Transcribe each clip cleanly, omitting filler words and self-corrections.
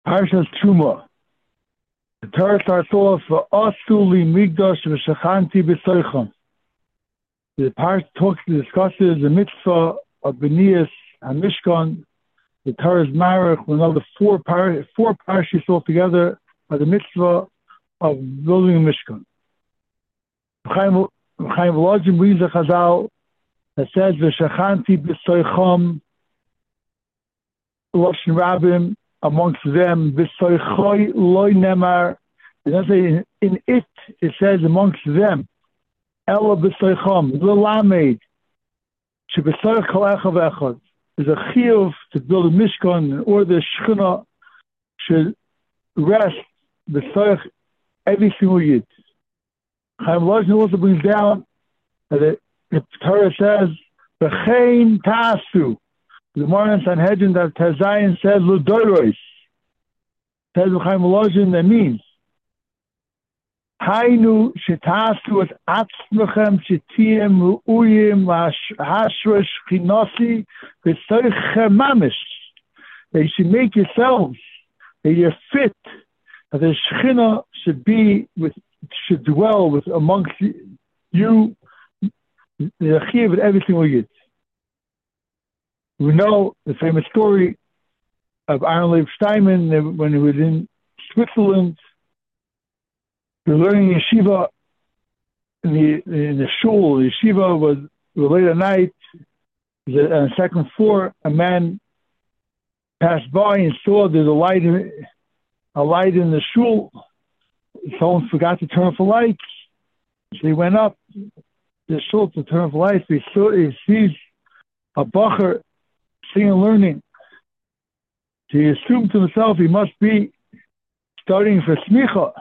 Parshas Truma. The Torah starts off, Asuli Migdash V'Shachanti B'Soicham. The Parsha discusses the mitzvah of B'niyas HaMishkan. The Torah's marach, we know the four parshas altogether are the mitzvah of building a Mishkan. Chaim Volozhin brings a chazal that says, V'Shachanti B'Soicham, Lashon Rabbim, amongst them, B'Soichoi Loi Nemar. It doesn't say in it, it says amongst them, Ela B'Soicham, L'Lamed, She'B'Soich Kol Echad V'Echad. There's a chiyuv to build a Mishkan, or the Shechina should rest B'Soich every single yid. Chaim Volozhin also brings down that the Torah says, B'chein Ta'asu. The Gemara in Sanhedrin that Tazayin says L'Doros. Says Chaim Volozhin, that means Hainu Shetasu et Atzmechem Shetiem Ru'uyim Hashresh Chinosi V'Soichem Mamish. That you should make yourselves that you're fit, that the Shechina should dwell with amongst you, the Chiyuv with every single yid. We know the famous story of Aaron Leib Steinman when he was in Switzerland. He was learning yeshiva in the shul. The yeshiva was late at night. On the second floor, a man passed by and saw there's a light in the shul. Someone forgot to turn off the lights. So he went up the shul to turn off the lights. He sees a bacher singing and learning. So he assumed to himself he must be studying for smicha.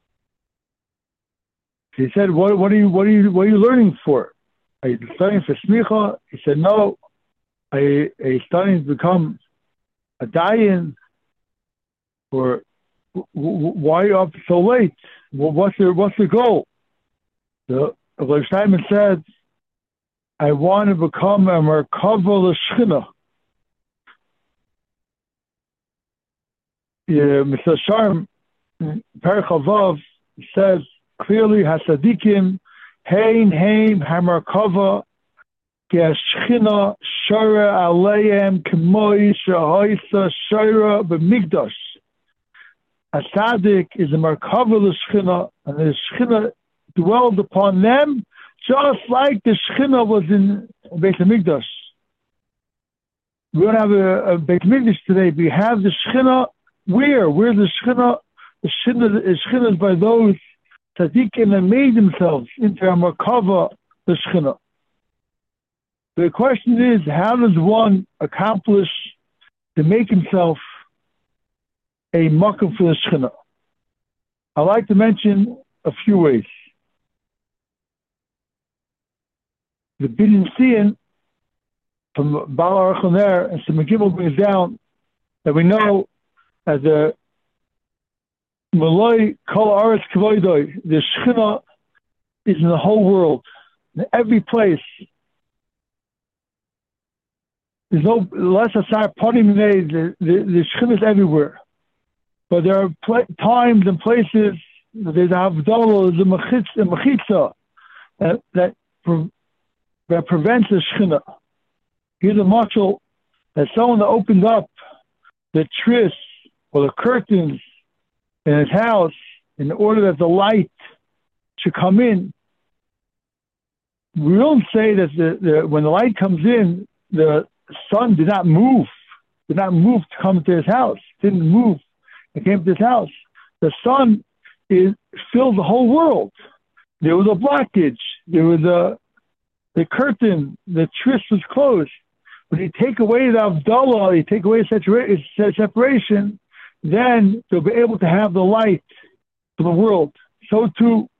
So he said, "What are you learning for? Are you studying for smicha?" He said, "No, I studying to become a dayan." Or why are you up so late? Well, what's the goal? The Rav Steinman said, "I want to become a merkava l'shchina." Mr. Sharm, Perek Chavav, says clearly, Hasadikim, Hein Hamarkava, Geshchina, Shara Aleim, Kemoi, Shahoisa, Shara, B'Migdash. A Sadik is a Merkava l'Shchina, and the Shchina dwelled upon them, just like the Shechina was in Beit HaMikdash. We don't have a Beit HaMikdash today, but we have the Shechina. Where's the Shechina? The Shechina is by those tzaddikim that made themselves into a Merkava, the Shechina. The question is, how does one accomplish to make himself a Makom for the Shechina? I'd like to mention a few ways. The Binyan Siyan from Baal Archoner and Simon Gimel brings down that we know as the Malay Kol Aretz Kavoidoi, the Shechina is in the whole world, in every place. There's no less aside party made. The Shechina is everywhere, but there are times and places. There's a Havdalah, there's a Mechitza that prevents the Shechina. Here's a mashal that someone that opened up the tris or the curtains in his house in order that the light should come in. We don't say that when the light comes in, the sun did not move to come to his house. It didn't move. It came to his house. The sun filled the whole world. There was a blockage. There was the curtain, the tris was closed. When you take away the Havdalah, you take away separation, then you'll be able to have the light for the world. So too,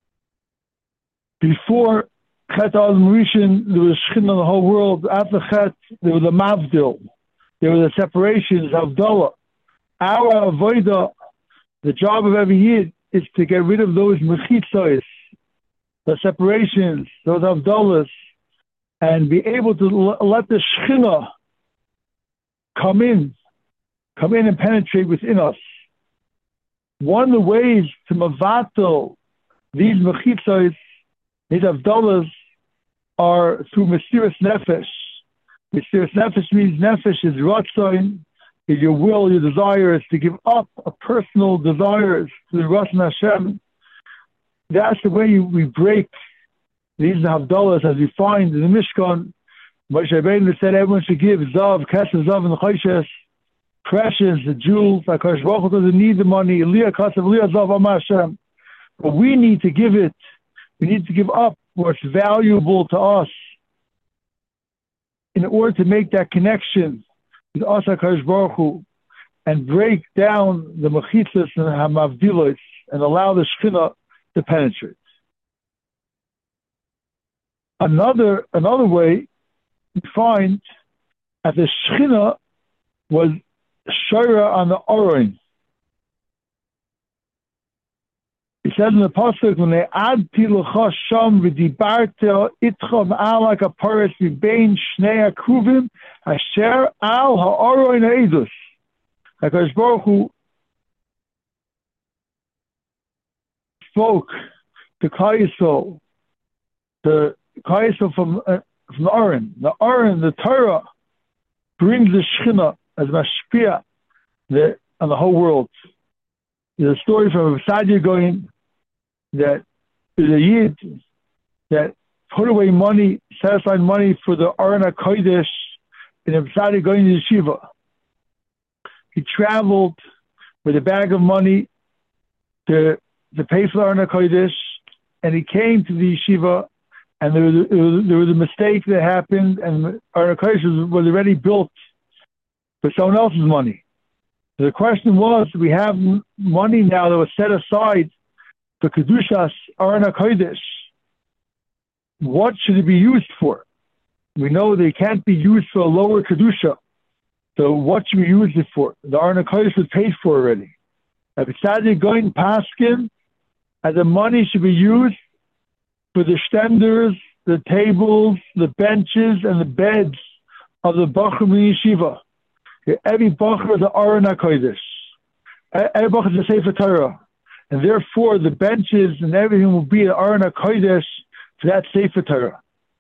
before Chet Adam Rishon, there was Shechina in the whole world. After Chet, there was a Mavdil. There was a separation, Havdalah. Our Avodah, the job of every Yid, is to get rid of those mechitzos, the separations, those Havdalahs, and be able to let the Shechina come in come in and penetrate within us. One of the ways to mavatal these mechitzos, these avdalas, are through mysterious nefesh. Mysterious nefesh means nefesh is ratzoin, is your will, your desire is to give up a personal desires to the Ratzon Hashem. That's the way we break these havdalas, as we find in the Mishkan. Moshe Rabbeinu said everyone should give zav, kesef, zav, and choshes, precious, the jewels. HaKadosh Baruch Hu doesn't need the money. Eliyah kasef, Eliyah zav, Amar Hashem. But we need to give it. We need to give up what's valuable to us in order to make that connection with us, HaKadosh Baruch Hu, and break down the mechitzas and hamavdilos and allow the Shekhinah to penetrate. Another way we find that the Shekhinah was Shira on the Aron. He says in the pasuk, when they add tilucha sham v'dibarta itcha ma'al hakaparis v'bein shnei akruvim asher al ha'aron ha'edus. HaKadosh Baruch Hu spoke to Kayisol, from the Aron. The Aron, the Torah, brings the Shekhinah as mashpia on the whole world. There's a story from Sadia going that is a Yid that put away money, set aside money for the Aron HaKodesh in a Sadia going to yeshiva. He traveled with a bag of money to pay for the Aron HaKodesh, and he came to the yeshiva, and there was a mistake that happened, and the Aron HaKodesh was already built for someone else's money. So the question was, we have money now that was set aside for Kedushas Aron HaKodesh. What should it be used for? We know they can't be used for a lower Kedusha. So what should we use it for? The Aron HaKodesh was paid for already. Besides going paskin, and the money should be used for the stenders, the tables, the benches, and the beds of the Bachur Yeshiva. Every Bachur is the Aron HaKodesh. Every Bachur is a Sefer Torah. And therefore, the benches and everything will be the Aron HaKodesh for that Sefer Torah.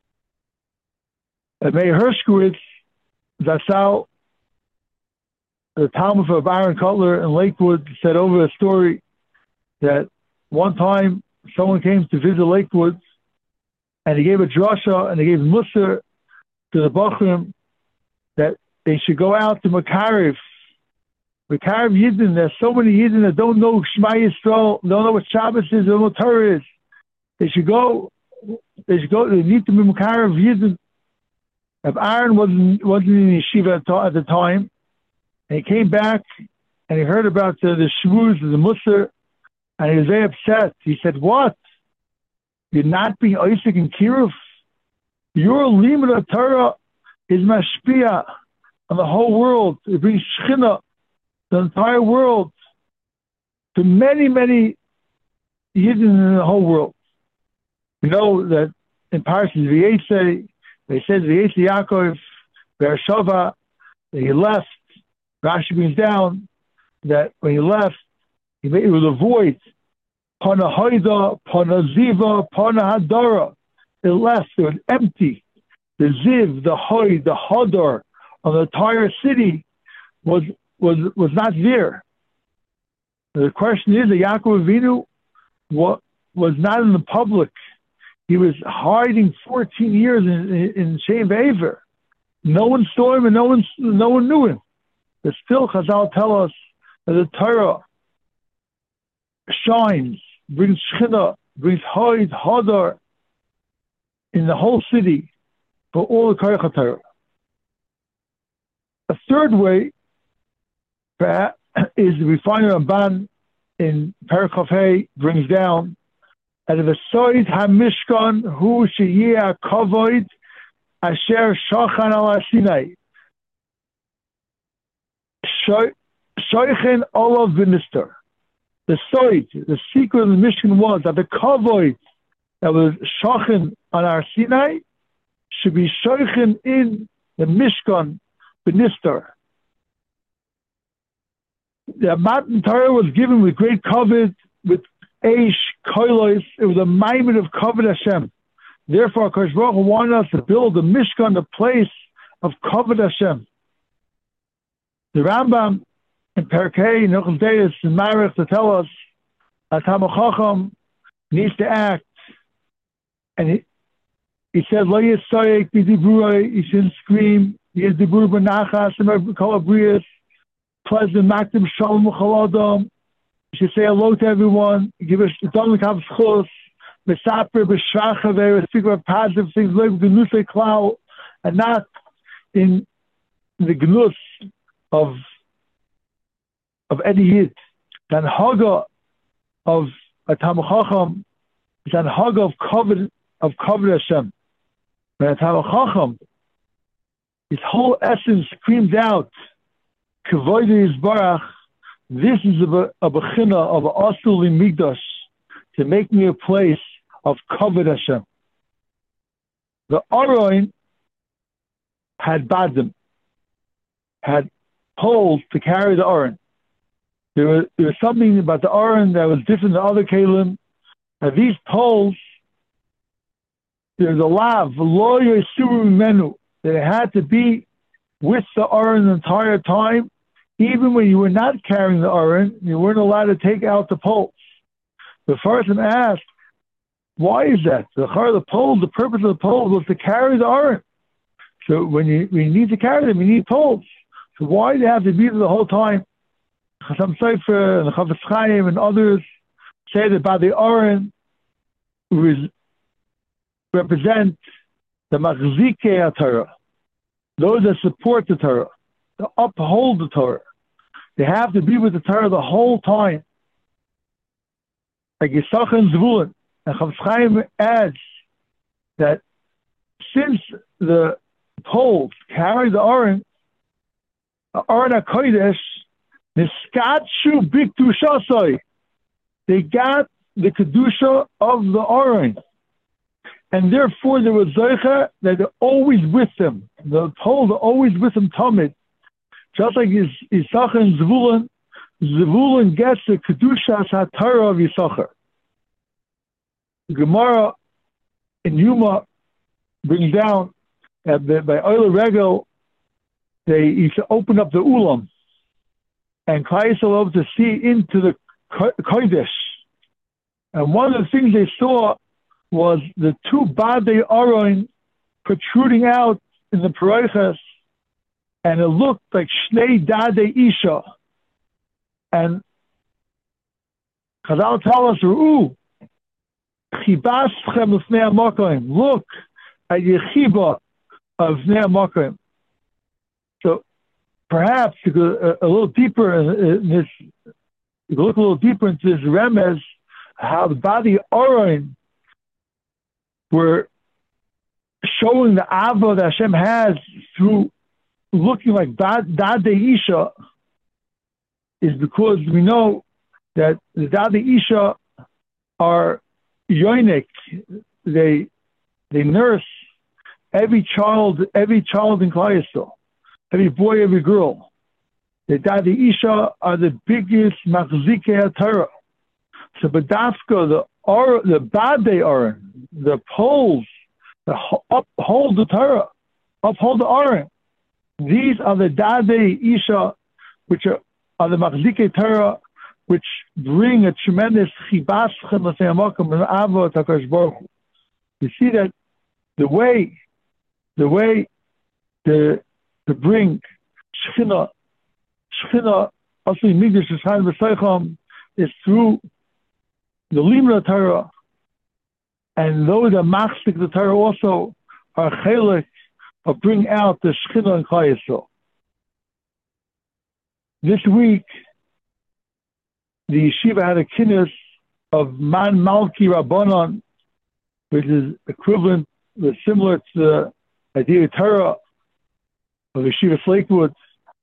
And Meir Hershkowitz, Zatzal, the Talmud of Aaron Cutler in Lakewood, said over a story that one time someone came to visit Lakewood and he gave a drasha and he gave Musar to the Bachrim that they should go out to Makariv Yidden. There's so many Yidden that don't know Shema Yisrael, don't know what Shabbos is, don't know what Torah is. They need to be Makariv Yidden. If Aaron wasn't in yeshiva at the time, and he came back and he heard about the shmuz, the Musar, and he was very upset. He said, "What? You're not being Isaac and Kiruv? Your limud of Torah is mashpia on the whole world. It brings Shekhinah, the entire world, to many, many Yidden in the whole world." You know that in Parshas Vayetze, they said Vayetze Yaakov, Beersheva, that he left. Rashi brings down that when he left, it was a void. Pana Haida, Pana Ziva, Pana Hadara. It left. It was empty. The Ziv, the Haid, the Hadar of the entire city was not there. The question is that Yaakov Avinu was not in the public. He was hiding 14 years in Shev Aver. No one saw him and no one knew him. But still, Chazal tell us that the Torah shines, brings Shekhinah, brings Haid, Hadar in the whole city for all the Koyach Torah. A third way is we find Ramban in Perek Hey brings down that if a Soid HaMishkan Hu Sheyeh HaKavod Asher Shachan Al Sinai Shoichen Olav V'Nister. The Soid, the secret of the Mishkan was that the Kavod that was Shachan on our Sinai should be Shoichen in the Mishkan V'Nister. The Matan Torah was given with great covet, with Eish, Koilos. It was a moment of covet Hashem. Therefore, Akash Baruch Hu wanted us to build a Mishkan, a place of covet Hashem. The Rambam in Perkei, Nuchel Deis, in Marich to tell us that Talmid Chacham needs to act. And he said, Lo Yisayek B'Diburoi, he shouldn't scream, Yedibur B'Nachas, and Kol Abrius, pleasant, Makdim Shalom Chol Adam. You should say hello to everyone, give us the Dom Kav Schus, Mesaper, B'Shrachaver, speak about positive things, like Gnusay Klau, and not in the Gnus of Eddie Yid. The Haga of a Talmid Chacham is an Haga of Kavod Hashem. But a Talmid Chacham, his whole essence screams out, Kavod Yisbarach, this is a bechina of Asul Migdash, to make me a place of Kavod Hashem. The Aron had badim, had poles to carry the Aron. There was something about the Aron that was different than other Kalim. And these poles, there's a lav, lo yesuru menu, that it had to be with the Aron the entire time. Even when you were not carrying the Aron, you weren't allowed to take out the poles. The person asked, why is that? The purpose of the pole was to carry the Aron. So when you need to carry them, you need poles. So why do they have to be there the whole time? Chasam Sofer and the Chafetz Chaim and others say that by the Aron represent the Machzikei Torah, those that support the Torah, to uphold the Torah. They have to be with the Torah the whole time. Like Yisachar and Zvulun. And Chafetz Chaim adds that since the poles carry the Aron HaKodesh, Niskatshu B'Kedushasai, they got the Kedusha of the Aron. And therefore there was Zocher that they're always with them. The poles are always with them, Tamid. Just like Yisachar and Zvulun, Zvulun gets the Kedusha HaTorah of Yisachar. Gemara in Yuma brings down that by Oile Regel, they used to open up the Ulam and Klai Yisrael to see into the Kodesh. And one of the things they saw was the two Badei Aron protruding out in the Paroiches, and it looked like Shnei Dadei Isha. And Chazal tell us, Ru'u, Chibaschem L'fnei HaMakom, look at your chiba of Fnei HaMakom. So perhaps to go a little deeper in this, you can look a little deeper into this remez, how the body Aron were showing the Ava that Hashem has through looking like Dadei Isha, is because we know that the Dadei Isha are yoinik. They nurse every child in Klai Yisrael, every boy, every girl. The Dadei Isha are the biggest machzikei Torah. So Badafka, the Badei Aron, the poles that uphold the Torah, uphold the Aron. These are the Dadei Isha, which are the Machzikei Torah, which bring a tremendous chibas l'fnei HaMakom and ava to HaKadosh Baruch Hu. You see that the way to bring Shechina, Asli Migdash Yisrael B'Seicham, is through the Limra Torah, and those that machzik the Torah also are chelik of bring out the Shechina and Klai Yisrael. This week, the yeshiva had a kinnis of Man Malki Rabbanon, which is equivalent, similar to the idea of Torah of Yeshiva Lakewood.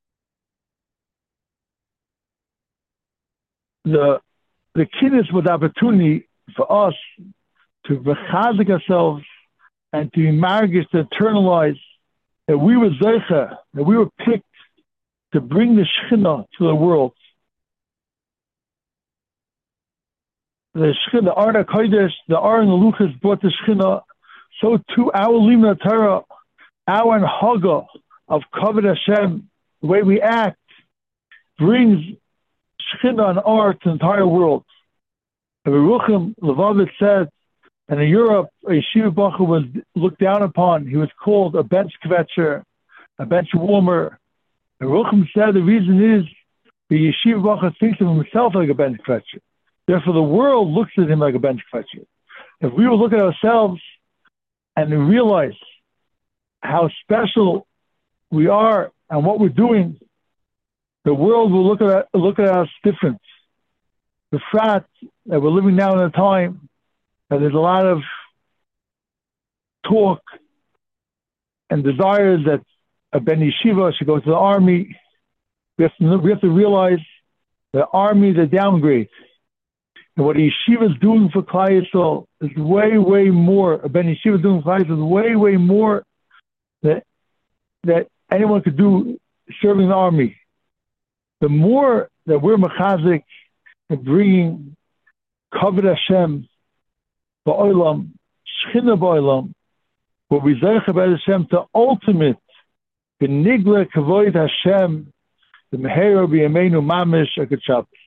The kinnis was the opportunity for us to rechazik ourselves and to be margish, to internalize that we were zeicha, that we were picked to bring the Shechina to the world. the Shechina, the Arna Kodesh, the Aron Luchas brought the Shechina, so too our Limna Torah, our Haga of Kavod Hashem, the way we act, brings Shechina and art to the entire world. And Yerucham Levavitch said, and in Europe, a yeshiva bacher was looked down upon. He was called a bench kvetcher, a bench warmer. And Yerucham said the reason is the yeshiva bacher thinks of himself like a bench kvetcher. Therefore, the world looks at him like a bench kvetcher. If we will look at ourselves and realize how special we are and what we're doing, the world will look at us different. The fact that we're living now in a time that there's a lot of talk and desires that a ben yeshiva should go to the army. We have to realize the army is a downgrade. And what a yeshiva is doing for Klal Yisrael is way, way more. A ben yeshiva is doing for Klal Yisrael is way, way more that anyone could do serving the army. The more that we're mechazik and bringing Kavod Hashem ba'olam, Shechina ba'olam, will be Zeich B'ed Hashem to ultimate B'nigle Kavod Hashem the Meheiro B'Yameinu Mamish Akad Shabbos.